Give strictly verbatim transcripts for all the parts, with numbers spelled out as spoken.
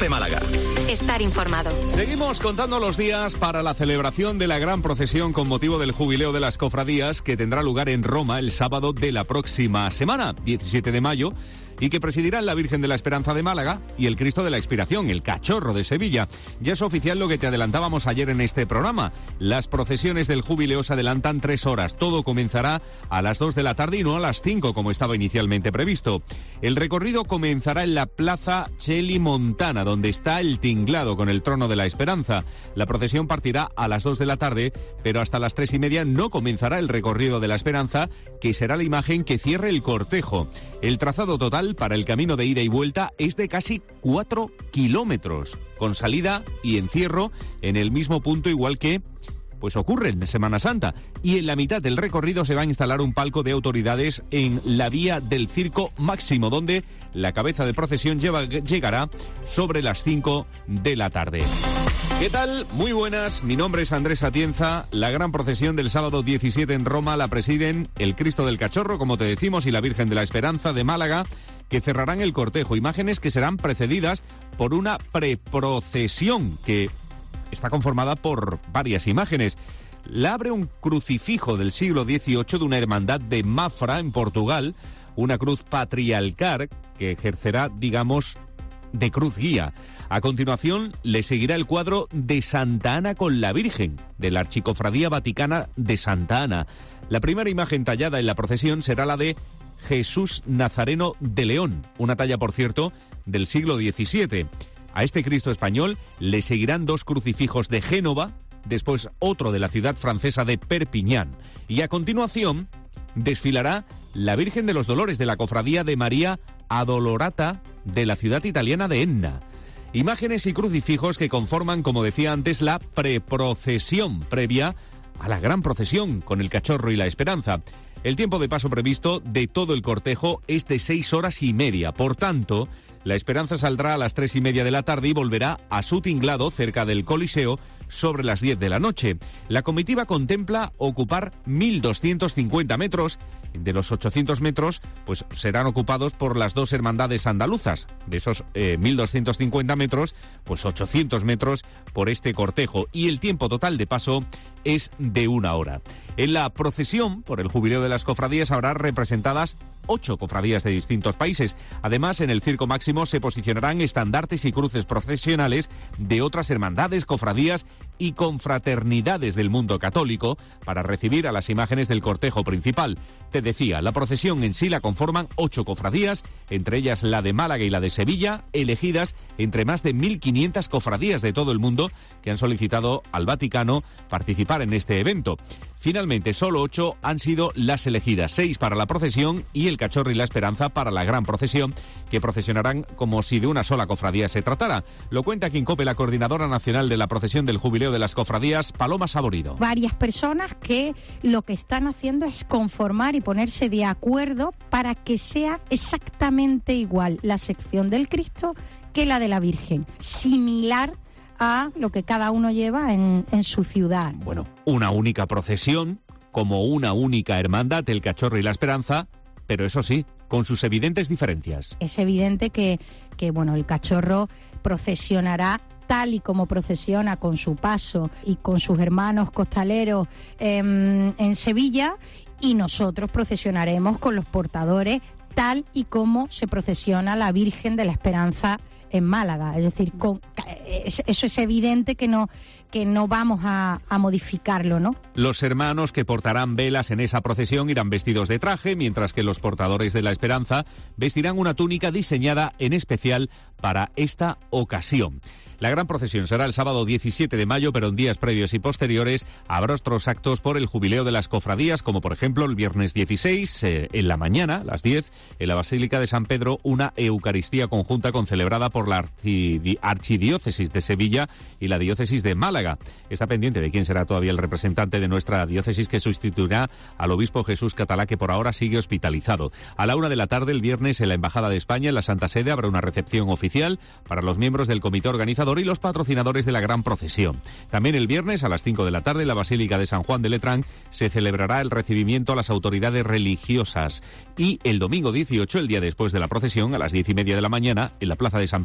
de Málaga. Estar informado. Seguimos contando los días para la celebración de la gran procesión con motivo del jubileo de las cofradías que tendrá lugar en Roma el sábado de la próxima semana, diecisiete de mayo, y que presidirán la Virgen de la Esperanza de Málaga y el Cristo de la Expiración, el Cachorro de Sevilla. Ya es oficial lo que te adelantábamos ayer en este programa. Las procesiones del jubileo se adelantan tres horas. Todo comenzará a las dos de la tarde y no a las cinco, como estaba inicialmente previsto. El recorrido comenzará en la Plaza Cheli Montana, donde está el tinglado con el trono de la Esperanza. La procesión partirá a las dos de la tarde, pero hasta las tres y media no comenzará el recorrido de la Esperanza, que será la imagen que cierre el cortejo. El trazado total para el camino de ida y vuelta es de casi cuatro kilómetros, con salida y encierro en el mismo punto, igual que pues ocurre en Semana Santa. Y en la mitad del recorrido se va a instalar un palco de autoridades en la vía del Circo Máximo, donde la cabeza de procesión lleva, llegará sobre las cinco de la tarde. ¿Qué tal? Muy buenas, mi nombre es Andrés Atienza. La gran procesión del sábado diecisiete en Roma la presiden el Cristo del Cachorro, como te decimos, y la Virgen de la Esperanza de Málaga, que cerrarán el cortejo. Imágenes que serán precedidas por una preprocesión que está conformada por varias imágenes. La abre un crucifijo del siglo dieciocho de una hermandad de Mafra, en Portugal, una cruz patriarcal que ejercerá, digamos, de cruz guía. A continuación le seguirá el cuadro de Santa Ana con la Virgen, de la Archicofradía Vaticana de Santa Ana. La primera imagen tallada en la procesión será la de Jesús Nazareno de León, una talla, por cierto, del siglo diecisiete. A este Cristo español le seguirán dos crucifijos de Génova, después otro de la ciudad francesa de Perpiñán. Y a continuación desfilará la Virgen de los Dolores de la Cofradía de María Adolorata de la ciudad italiana de Enna. Imágenes y crucifijos que conforman, como decía antes, la preprocesión previa a la gran procesión con el Cachorro y la Esperanza. El tiempo de paso previsto de todo el cortejo es de seis horas y media. Por tanto, la Esperanza saldrá a las tres y media de la tarde y volverá a su tinglado cerca del Coliseo sobre las diez de la noche. La comitiva contempla ocupar mil doscientos cincuenta metros. De los ochocientos metros, pues serán ocupados por las dos hermandades andaluzas. De esos eh, mil doscientos cincuenta metros, pues ochocientos metros por este cortejo. Y el tiempo total de paso es de una hora. En la procesión por el jubileo de las cofradías habrá representadas ocho cofradías de distintos países. Además, en el Circo Máximo se posicionarán estandartes y cruces procesionales de otras hermandades, cofradías y confraternidades del mundo católico para recibir a las imágenes del cortejo principal. Te decía, la procesión en sí la conforman ocho cofradías, entre ellas la de Málaga y la de Sevilla, elegidas entre más de mil quinientas cofradías de todo el mundo que han solicitado al Vaticano participar en este evento. Finalmente, solo ocho han sido las elegidas, seis para la procesión y el Cachorro y la Esperanza para la gran procesión, que procesionarán como si de una sola cofradía se tratara. Lo cuenta aquí en COPE la coordinadora nacional de la procesión del jubileo de las cofradías, Paloma Saborido. Varias personas que lo que están haciendo es conformar y ponerse de acuerdo para que sea exactamente igual la sección del Cristo que la de la Virgen, similar a lo que cada uno lleva en, en su ciudad. Bueno, una única procesión, como una única hermandad, el Cachorro y la Esperanza, pero eso sí, con sus evidentes diferencias. Es evidente que, que bueno, el Cachorro procesionará tal y como procesiona con su paso y con sus hermanos costaleros eh, en Sevilla, y nosotros procesionaremos con los portadores tal y como se procesiona la Virgen de la Esperanza en Málaga. Es decir, con, eso es evidente que no, que no vamos a, a modificarlo, ¿no? Los hermanos que portarán velas en esa procesión irán vestidos de traje, mientras que los portadores de la Esperanza vestirán una túnica diseñada en especial para esta ocasión. La gran procesión será el sábado diecisiete de mayo, pero en días previos y posteriores habrá otros actos por el jubileo de las cofradías, como por ejemplo el viernes dieciséis, eh, en la mañana, a las diez, en la Basílica de San Pedro, una Eucaristía conjunta concelebrada por la archidi- Archidiócesis de Sevilla y la Diócesis de Málaga. Está pendiente de quién será todavía el representante de nuestra diócesis que sustituirá al obispo Jesús Catalá, que por ahora sigue hospitalizado. A la una de la tarde, el viernes, en la Embajada de España, en la Santa Sede, habrá una recepción oficial para los miembros del comité organizador y los patrocinadores de la gran procesión. También el viernes a las cinco de la tarde en la Basílica de San Juan de Letrán se celebrará el recibimiento a las autoridades religiosas, y el domingo dieciocho, el día después de la procesión, a las diez y media de la mañana, en la Plaza de San Pedro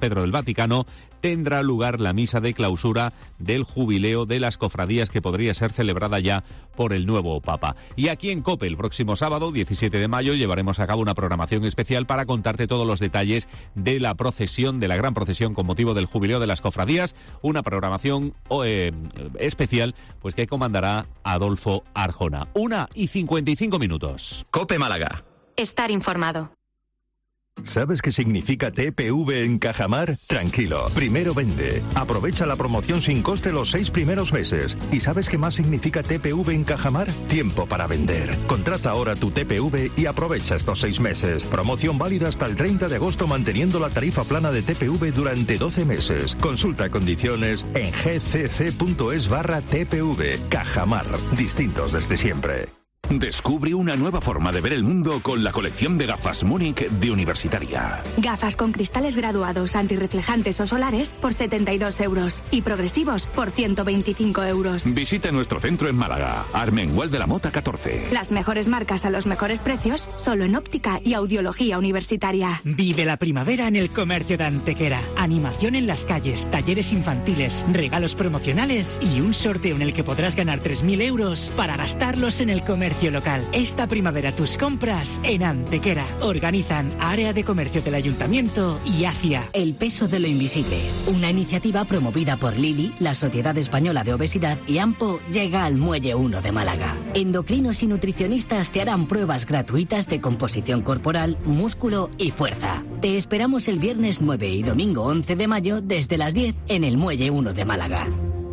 Pedro del Vaticano, tendrá lugar la misa de clausura del jubileo de las cofradías, que podría ser celebrada ya por el nuevo Papa. Y aquí en COPE, el próximo sábado, diecisiete de mayo, llevaremos a cabo una programación especial para contarte todos los detalles de la procesión, de la gran procesión con motivo del jubileo de las cofradías, una programación eh, especial pues que comandará Adolfo Arjona. Una y cincuenta y cinco minutos. COPE Málaga. Estar informado. ¿Sabes qué significa T P V en Cajamar? Tranquilo, primero vende. Aprovecha la promoción sin coste los seis primeros meses. ¿Y sabes qué más significa T P V en Cajamar? Tiempo para vender. Contrata ahora tu T P V y aprovecha estos seis meses. Promoción válida hasta el treinta de agosto, manteniendo la tarifa plana de T P V durante doce meses. Consulta condiciones en gcc.es barra TPV. Cajamar, distintos desde siempre. Descubre una nueva forma de ver el mundo con la colección de gafas Múnich de Universitaria. Gafas con cristales graduados, antirreflejantes o solares por setenta y dos euros y progresivos por ciento veinticinco euros. Visita nuestro centro en Málaga, Armengual de la Mota catorce. Las mejores marcas a los mejores precios, solo en óptica y audiología universitaria. Vive la primavera en el comercio de Antequera. Animación en las calles, talleres infantiles, regalos promocionales y un sorteo en el que podrás ganar tres mil euros para gastarlos en el comercio local. Esta primavera tus compras en Antequera. Organizan Área de Comercio del Ayuntamiento y ACIA. El peso de lo invisible. Una iniciativa promovida por Lili, la Sociedad Española de Obesidad, y AMPO, llega al Muelle uno de Málaga. Endocrinos y nutricionistas te harán pruebas gratuitas de composición corporal, músculo y fuerza. Te esperamos el viernes nueve y domingo once de mayo desde las diez en el Muelle uno de Málaga.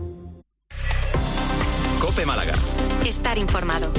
COPE Málaga. Estar informado.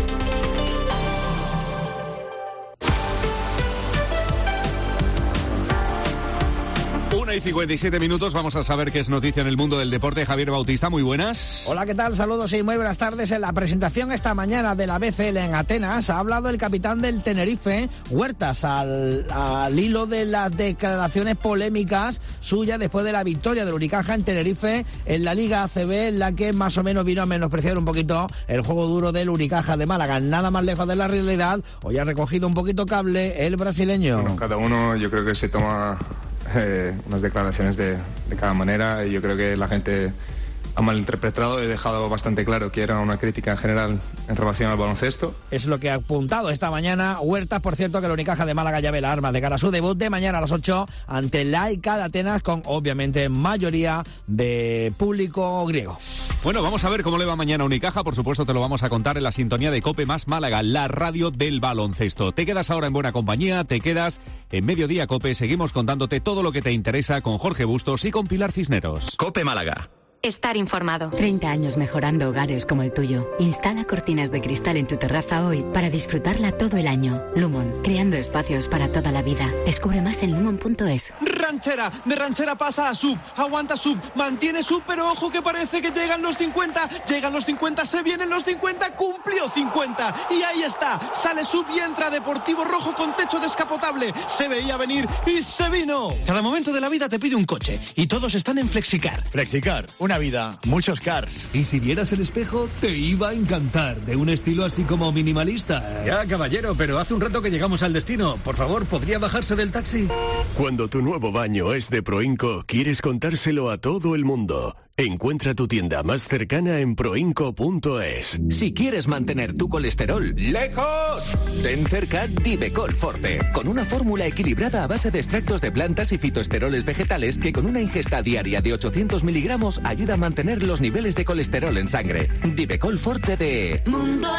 Una y cincuenta y siete minutos, vamos a saber qué es noticia en el mundo del deporte. Javier Bautista, muy buenas. Hola, ¿qué tal? Saludos y muy buenas tardes. En la presentación esta mañana de la B C L en Atenas ha hablado el capitán del Tenerife, Huertas, al, al hilo de las declaraciones polémicas suyas después de la victoria del Unicaja en Tenerife en la Liga A C B, en la que más o menos vino a menospreciar un poquito el juego duro del Unicaja de Málaga. Nada más lejos de la realidad. Hoy ha recogido un poquito cable el brasileño. Bueno, cada uno yo creo que se toma Eh, unas declaraciones de, de cada manera, y yo creo que la gente ha malinterpretado. He dejado bastante claro que era una crítica en general en relación al baloncesto. Es lo que ha apuntado esta mañana Huertas. Por cierto, que el Unicaja de Málaga ya ve las armas de cara a su debut de mañana a las ocho ante el A E K de Atenas, con obviamente mayoría de público griego. Bueno, vamos a ver cómo le va mañana a Unicaja. Por supuesto te lo vamos a contar en la sintonía de COPE más Málaga, la radio del baloncesto. Te quedas ahora en buena compañía, te quedas en Mediodía COPE. Seguimos contándote todo lo que te interesa con Jorge Bustos y con Pilar Cisneros. COPE Málaga. Estar informado. treinta años mejorando hogares como el tuyo. Instala cortinas de cristal en tu terraza hoy para disfrutarla todo el año. Lumon, creando espacios para toda la vida. Descubre más en lumon punto es. Ranchera, de ranchera pasa a sub, aguanta sub, mantiene sub, pero ojo que parece que llegan los cincuenta, llegan los cincuenta, se vienen los cincuenta, cumplió cincuenta, y ahí está, sale sub y entra Deportivo Rojo con techo descapotable, se veía venir y se vino. Cada momento de la vida te pide un coche, y todos están en Flexicar. Flexicar, una vida, muchos cars. Y si vieras el espejo, te iba a encantar, de un estilo así como minimalista. Ya, caballero, pero hace un rato que llegamos al destino. Por favor, ¿podría bajarse del taxi? Cuando tu nuevo baño es de Proinco, quieres contárselo a todo el mundo. Encuentra tu tienda más cercana en proinco punto es. Si quieres mantener tu colesterol lejos, ten cerca Divecol Forte, con una fórmula equilibrada a base de extractos de plantas y fitoesteroles vegetales que con una ingesta diaria de ochocientos miligramos ayuda a mantener los niveles de colesterol en sangre. Divecol Forte de Mundo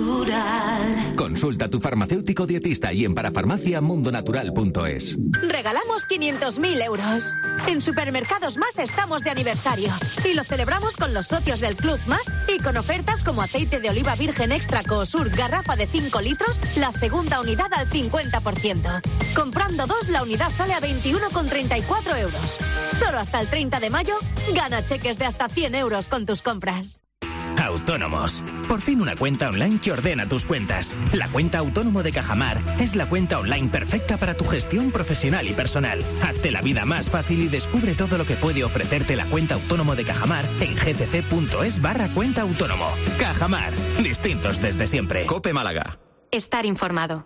Natural. Consulta a tu farmacéutico dietista y en parafarmacia mundonatural punto es. Regalamos quinientos mil euros. En Supermercados Más estamos de aniversario. Y lo celebramos con los socios del Club Más y con ofertas como aceite de oliva virgen extra Coosur, garrafa de cinco litros, la segunda unidad al cincuenta por ciento. Comprando dos, la unidad sale a veintiuno con treinta y cuatro euros. Solo hasta el treinta de mayo, gana cheques de hasta cien euros con tus compras. Autónomos. Por fin una cuenta online que ordena tus cuentas. La cuenta Autónomo de Cajamar es la cuenta online perfecta para tu gestión profesional y personal. Hazte la vida más fácil y descubre todo lo que puede ofrecerte la cuenta Autónomo de Cajamar en gcc.es barra cuenta autónomo. Cajamar. Distintos desde siempre. COPE Málaga. Estar informado.